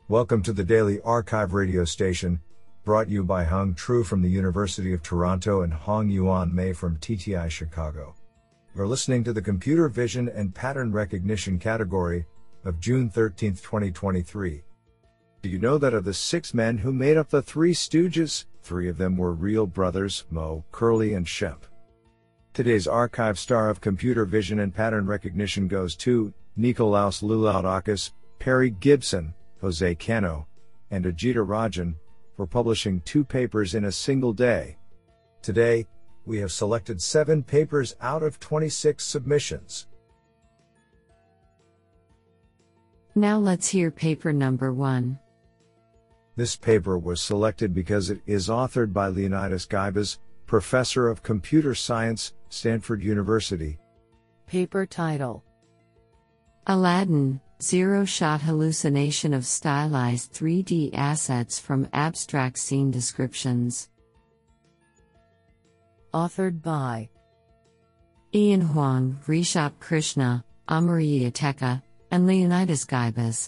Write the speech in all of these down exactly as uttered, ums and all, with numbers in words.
Welcome to the Daily Archive radio station, brought you by Hung Tru from the University of Toronto and Hong Yuan Mei from T T I Chicago. You're listening to the Computer Vision and Pattern Recognition category of June thirteenth, twenty twenty-three. Do you know that of the six men who made up the Three Stooges, three of them were real brothers, Moe, Curly and Shemp? Today's archive star of computer vision and pattern recognition goes to Nikolaos Lulaudakis, Perry Gibson, Jose Cano, and Ajita Rajan, for publishing two papers in a single day. Today, we have selected seven papers out of twenty-six submissions. Now let's hear paper number one. This paper was selected because it is authored by Leonidas Guibas, Professor of Computer Science, Stanford University. Paper title: Aladdin, Zero-Shot Hallucination of Stylized three D Assets from Abstract Scene Descriptions. Authored by Ian Huang, Rishabh Krishna, Amarya Teka, and Leonidas Guibas.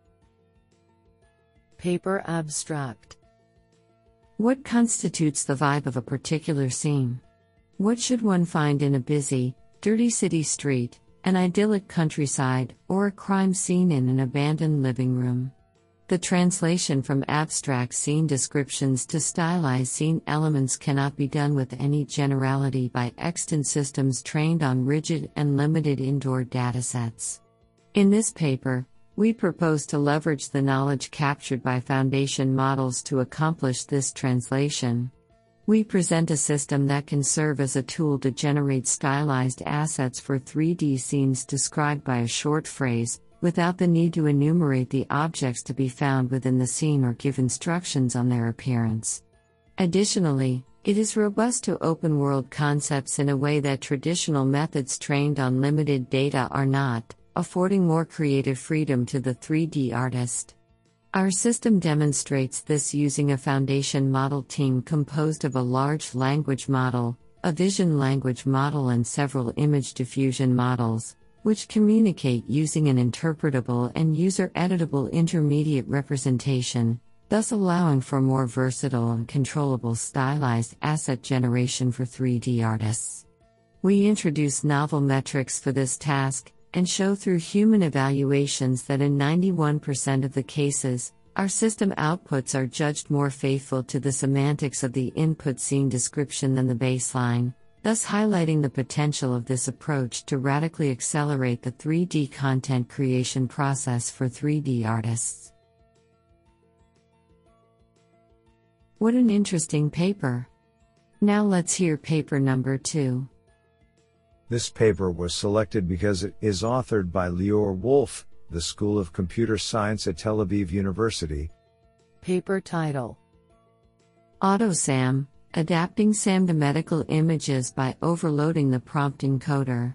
Paper abstract: What constitutes the vibe of a particular scene? What should one find in a busy, dirty city street, an idyllic countryside, or a crime scene in an abandoned living room? The translation from abstract scene descriptions to stylized scene elements cannot be done with any generality by extant systems trained on rigid and limited indoor datasets. In this paper, we propose to leverage the knowledge captured by foundation models to accomplish this translation. We present a system that can serve as a tool to generate stylized assets for three D scenes described by a short phrase, without the need to enumerate the objects to be found within the scene or give instructions on their appearance. Additionally, it is robust to open-world concepts in a way that traditional methods trained on limited data are not, affording more creative freedom to the three D artist. Our system demonstrates this using a foundation model team composed of a large language model, a vision language model and several image diffusion models, which communicate using an interpretable and user-editable intermediate representation, thus allowing for more versatile and controllable stylized asset generation for three D artists. We introduce novel metrics for this task, and show through human evaluations that in ninety-one percent of the cases, our system outputs are judged more faithful to the semantics of the input scene description than the baseline, thus highlighting the potential of this approach to radically accelerate the three D content creation process for three D artists. What an interesting paper! Now let's hear paper number two. This paper was selected because it is authored by Lior Wolf, the School of Computer Science at Tel Aviv University. Paper title: AutoSAM, Adapting SAM to Medical Images by Overloading the Prompt Encoder.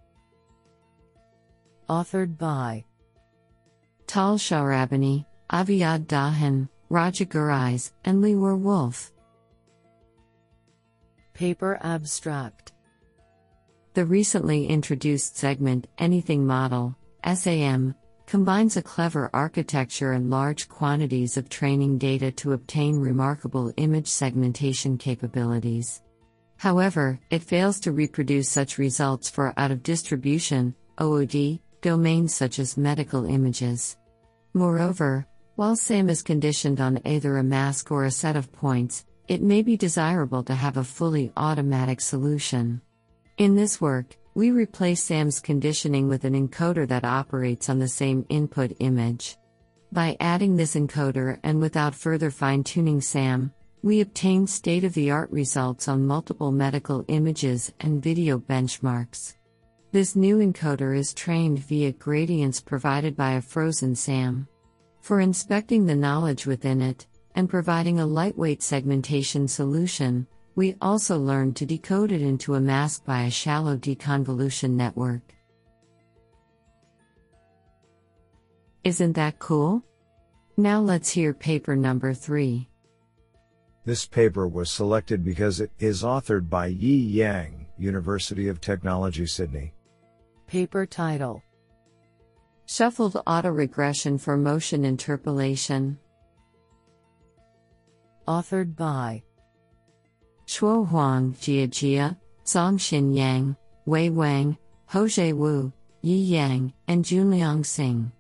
Authored by Tal Shahrabani, Aviad Dahan, Raja Gurais, and Lior Wolf. Paper abstract: The recently introduced segment Anything Model, SAM, combines a clever architecture and large quantities of training data to obtain remarkable image segmentation capabilities. However, it fails to reproduce such results for out-of-distribution, O O D, domains such as medical images. Moreover, while SAM is conditioned on either a mask or a set of points, it may be desirable to have a fully automatic solution. In this work, we replace SAM's conditioning with an encoder that operates on the same input image. By adding this encoder and without further fine-tuning SAM, we obtain state-of-the-art results on multiple medical images and video benchmarks. This new encoder is trained via gradients provided by a frozen SAM. For inspecting the knowledge within it, and providing a lightweight segmentation solution, we also learned to decode it into a mask by a shallow deconvolution network. Isn't that cool? Now let's hear paper number three. This paper was selected because it is authored by Yi Yang, University of Technology, Sydney. Paper title: Shuffled autoregression for motion interpolation. Authored by Shuo Huang, Jia Jia, Zongxin Yang, Wei Wang, Hozhe Wu, Yi Yang, and Junliang Xing.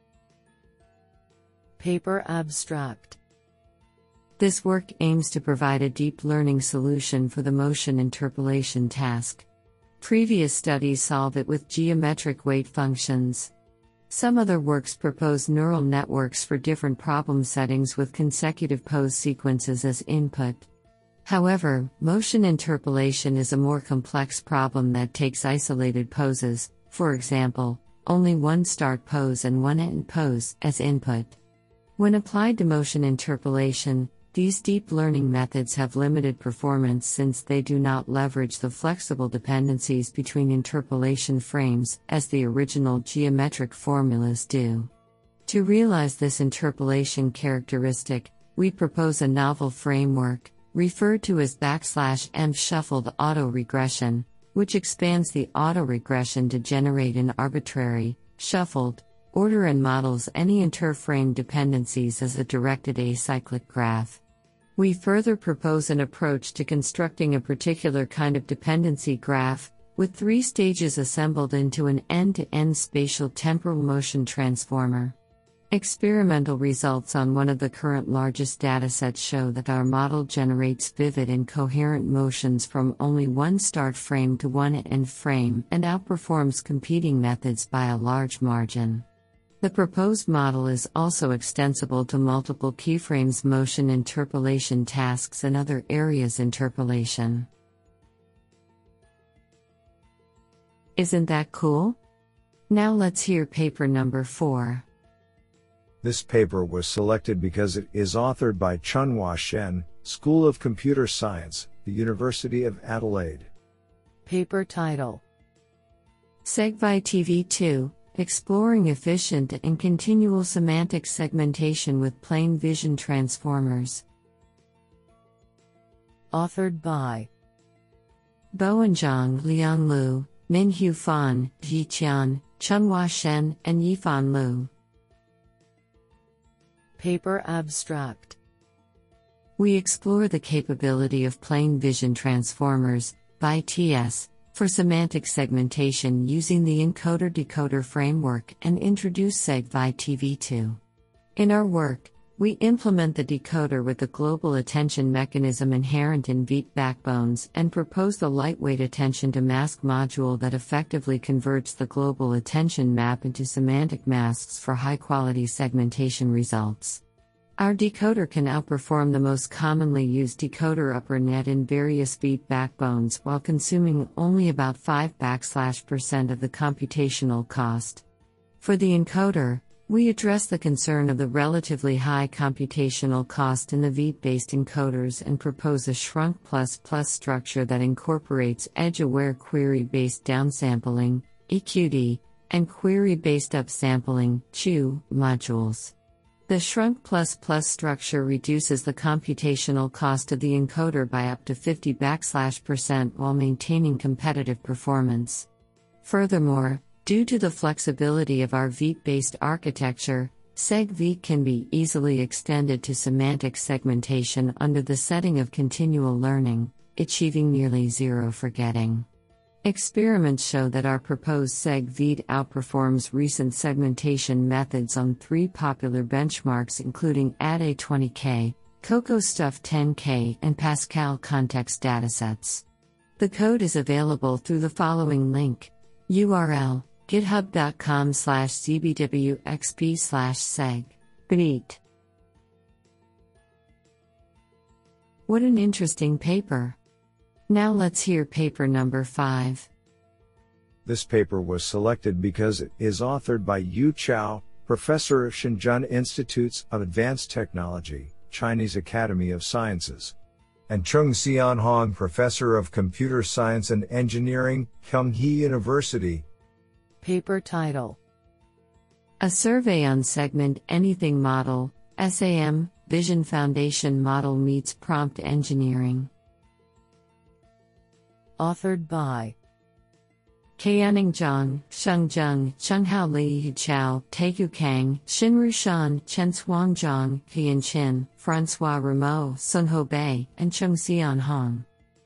Paper abstract. This work aims to provide a deep learning solution for the motion interpolation task. Previous studies solve it with geometric weight functions. Some other works propose neural networks for different problem settings with consecutive pose sequences as input. However, motion interpolation is a more complex problem that takes isolated poses, for example, only one start pose and one end pose, as input. When applied to motion interpolation, these deep learning methods have limited performance since they do not leverage the flexible dependencies between interpolation frames as the original geometric formulas do. To realize this interpolation characteristic, we propose a novel framework, referred to as backslash m shuffled autoregression, which expands the autoregression to generate an arbitrary, shuffled, order and models any interframe dependencies as a directed acyclic graph. We further propose an approach to constructing a particular kind of dependency graph, with three stages assembled into an end-to-end spatial temporal motion transformer. Experimental results on one of the current largest datasets show that our model generates vivid and coherent motions from only one start frame to one end frame and outperforms competing methods by a large margin. The proposed model is also extensible to multiple keyframes motion interpolation tasks and other areas interpolation. Isn't that cool? Now let's hear paper number four. This paper was selected because it is authored by Chunhua Shen, School of Computer Science, the University of Adelaide. Paper title: SegVi T V two. Exploring efficient and continual semantic segmentation with plane vision transformers. Authored by Bowenjiang Liang Lu, Minhu Fan, Ji Qian, Chunhua Shen, and Yifan Lu. Paper abstract. We explore the capability of plane vision transformers, B I T S, for semantic segmentation using the encoder-decoder framework and introduce SegVi T V two. In our work, we implement the decoder with the global attention mechanism inherent in V I T backbones and propose the lightweight attention-to-mask module that effectively converts the global attention map into semantic masks for high-quality segmentation results. Our decoder can outperform the most commonly used decoder upper net in various V I T backbones while consuming only about five backslash percent of the computational cost. For the encoder, we address the concern of the relatively high computational cost in the V I T-based encoders and propose a shrunk plus plus structure that incorporates edge-aware query-based downsampling, E Q D, and query-based upsampling, Q U, modules. The shrunk plus plus structure reduces the computational cost of the encoder by up to fifty backslash percent while maintaining competitive performance. Furthermore, due to the flexibility of our V I T-based architecture, SegV I T can be easily extended to semantic segmentation under the setting of continual learning, achieving nearly zero forgetting. Experiments show that our proposed SegV I T outperforms recent segmentation methods on three popular benchmarks including A D A twenty K, CocoStuff ten K, and Pascal context datasets. The code is available through the following link: U R L, github.com slash zbwxp slash seg. Beat. What an interesting paper. Now let's hear paper number five. This paper was selected because it is authored by Yu Chao, Professor of Shenzhen Institutes of Advanced Technology, Chinese Academy of Sciences, and Chung Xian Hong, Professor of Computer Science and Engineering, Kyunghee University. Paper title: A Survey on Segment Anything Model, S A M, Vision Foundation Model Meets Prompt Engineering. Authored by Kaianing Zhang, Shengzheng, Chenghao Li Chao, Tegu Kang, Xinru Shan, Chen Suang Zhang, Qian Qin, Francois Rameau, Sunho Bei, and Chengxian Hong.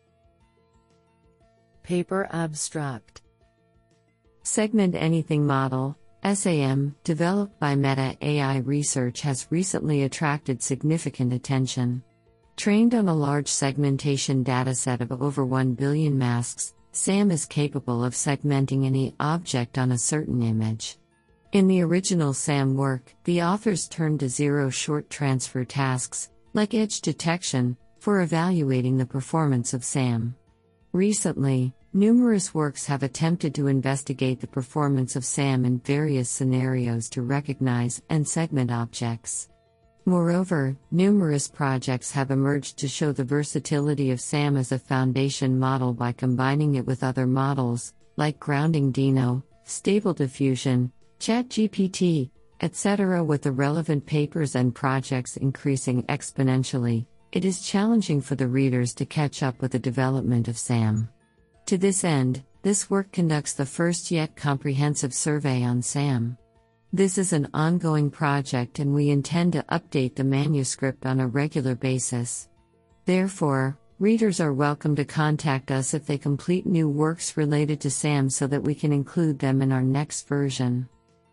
Paper Abstract. Segment Anything Model, S A M, developed by Meta A I Research, has recently attracted significant attention. Trained on a large segmentation dataset of over one billion masks, SAM is capable of segmenting any object on a certain image. In the original SAM work, the authors turned to zero short transfer tasks, like edge detection, for evaluating the performance of SAM. Recently, numerous works have attempted to investigate the performance of SAM in various scenarios to recognize and segment objects. Moreover, numerous projects have emerged to show the versatility of SAM as a foundation model by combining it with other models, like Grounding Dino, Stable Diffusion, ChatGPT, et cetera. With the relevant papers and projects increasing exponentially, it is challenging for the readers to catch up with the development of SAM. To this end, this work conducts the first yet comprehensive survey on SAM. This is an ongoing project and we intend to update the manuscript on a regular basis. Therefore, readers are welcome to contact us if they complete new works related to SAM so that we can include them in our next version.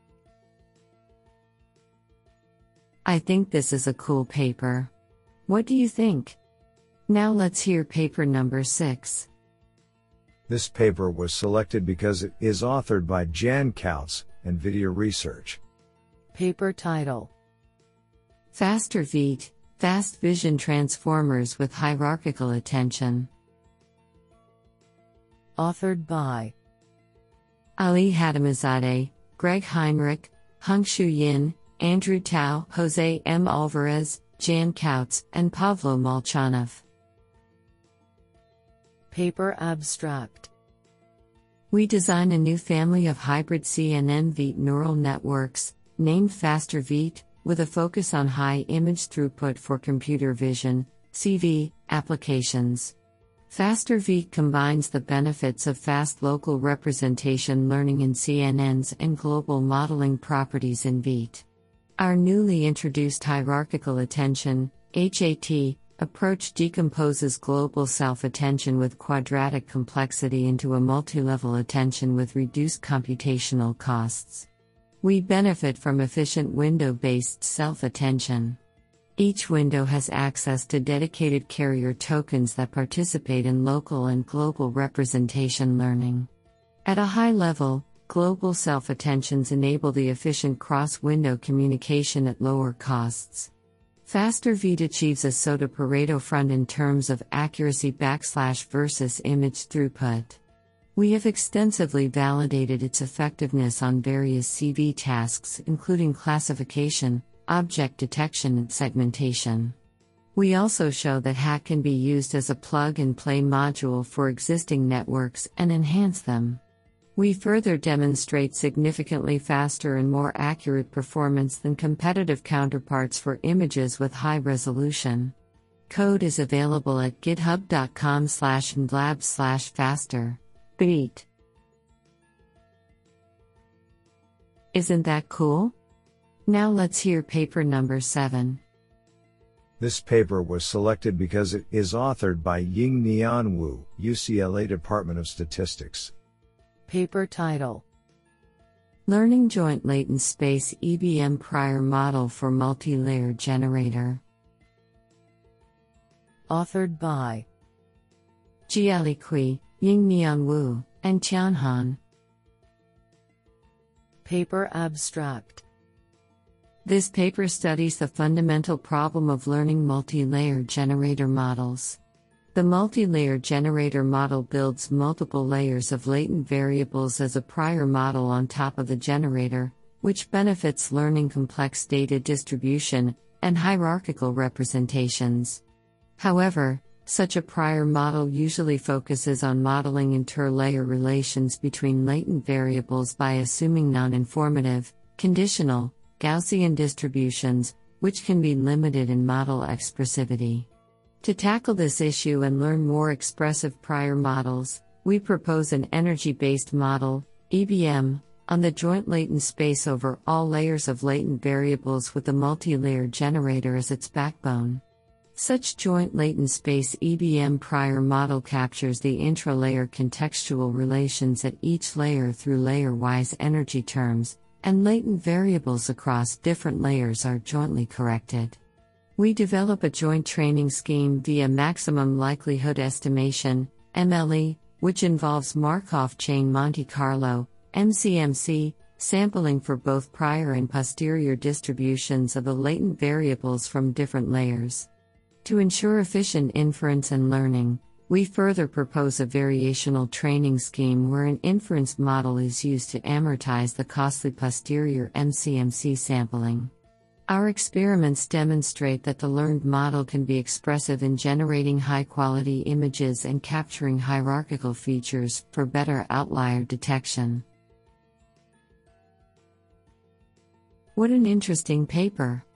I think this is a cool paper. What do you think? Now let's hear paper number six. This paper was selected because it is authored by Jan Kautz, NVIDIA Research. Paper title: Faster V T, Fast Vision Transformers with Hierarchical Attention. Authored by Ali Hadamizadeh, Greg Heinrich, Hongshu Yin, Andrew Tao, Jose M. Alvarez, Jan Kautz, and Pavlo Molchanov. Paper abstract: We design a new family of hybrid C N N V T neural networks, named Faster V T, with a focus on high image throughput for computer vision (C V) applications. Faster V T combines the benefits of fast local representation learning in C N Ns and global modeling properties in V T. Our newly introduced hierarchical attention (H A T) approach decomposes global self-attention with quadratic complexity into a multi-level attention with reduced computational costs. We benefit from efficient window-based self-attention. Each window has access to dedicated carrier tokens that participate in local and global representation learning. At a high level, global self-attentions enable the efficient cross-window communication at lower costs. Faster V T achieves a S O T A Pareto front in terms of accuracy backslash versus image throughput. We have extensively validated its effectiveness on various C V tasks including classification, object detection and segmentation. We also show that H A C can be used as a plug-and-play module for existing networks and enhance them. We further demonstrate significantly faster and more accurate performance than competitive counterparts for images with high resolution. Code is available at github.com slash nglab slash faster. Beat. Isn't that cool? Now let's hear paper number seven. This paper was selected because it is authored by Ying Nian Wu, U C L A Department of Statistics. Paper title: Learning Joint Latent Space E B M Prior Model for Multi-Layer Generator. Authored by Jiali Kui, Ying Nian Wu, and Qian Han. Paper abstract: This paper studies the fundamental problem of learning multi-layer generator models. The multi-layer generator model builds multiple layers of latent variables as a prior model on top of the generator, which benefits learning complex data distribution and hierarchical representations. However, such a prior model usually focuses on modeling interlayer relations between latent variables by assuming non-informative, conditional, Gaussian distributions, which can be limited in model expressivity. To tackle this issue and learn more expressive prior models, We propose an energy-based model, E B M, on the joint latent space over all layers of latent variables with a multi-layer generator as its backbone. Such joint latent space E B M prior model captures the intra-layer contextual relations at each layer through layer-wise energy terms, and latent variables across different layers are jointly corrected. We develop a joint training scheme via maximum likelihood estimation, M L E, which involves Markov chain Monte Carlo, M C M C, sampling for both prior and posterior distributions of the latent variables from different layers. To ensure efficient inference and learning, we further propose a variational training scheme where an inference model is used to amortize the costly posterior M C M C sampling. Our experiments demonstrate that the learned model can be expressive in generating high-quality images and capturing hierarchical features for better outlier detection. What an interesting paper!